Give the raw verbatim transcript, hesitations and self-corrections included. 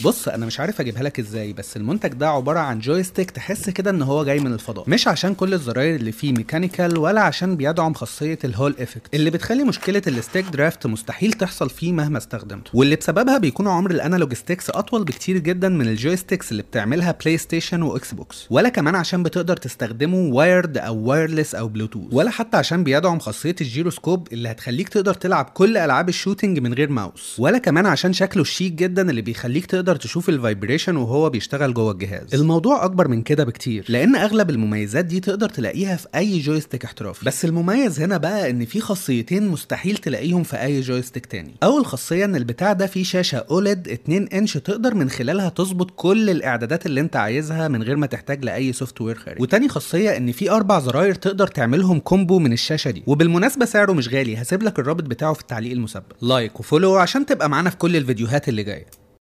بص انا مش عارف اجيبها لك ازاي، بس المنتج ده عباره عن جويستيك تحس كده ان هو جاي من الفضاء، مش عشان كل الزراير اللي فيه ميكانيكال ولا عشان بيدعم خاصيه الهول افكت اللي بتخلي مشكله الستيك درافت مستحيل تحصل فيه مهما استخدمته، واللي بسببها بيكون عمر الانالوج ستيكس اطول بكتير جدا من الجويستيكس اللي بتعملها بلاي ستيشن واكس بوكس، ولا كمان عشان بتقدر تستخدمه وايرد او وايرلس او بلوتوث، ولا حتى عشان بيدعم خاصيه الجيروسكوب اللي هتخليك تقدر تلعب كل العاب الشوتينج من غير ماوس، ولا كمان عشان شكله شيك جدا اللي بيخليك تقدر تشوف الفايبريشن وهو بيشتغل جوه الجهاز. الموضوع اكبر من كده بكتير، لان اغلب المميزات دي تقدر تلاقيها في اي جويستيك احترافي، بس المميز هنا بقى ان في خاصيتين مستحيل تلاقيهم في اي جويستيك تاني. اول خاصيه ان البتاع ده فيه شاشه اوليد اتنين انش تقدر من خلالها تظبط كل الاعدادات اللي انت عايزها من غير ما تحتاج لاي سوفت وير خارجي، وتاني خاصيه ان في اربع زراير تقدر تعملهم كومبو من الشاشه دي، وبالمناسبه سعره مش غالي، هسيب لك الرابط بتاعه في التعليق المسبق. لايك وفولو عشان تبقى معانا في كل الفيديوهات اللي جايه.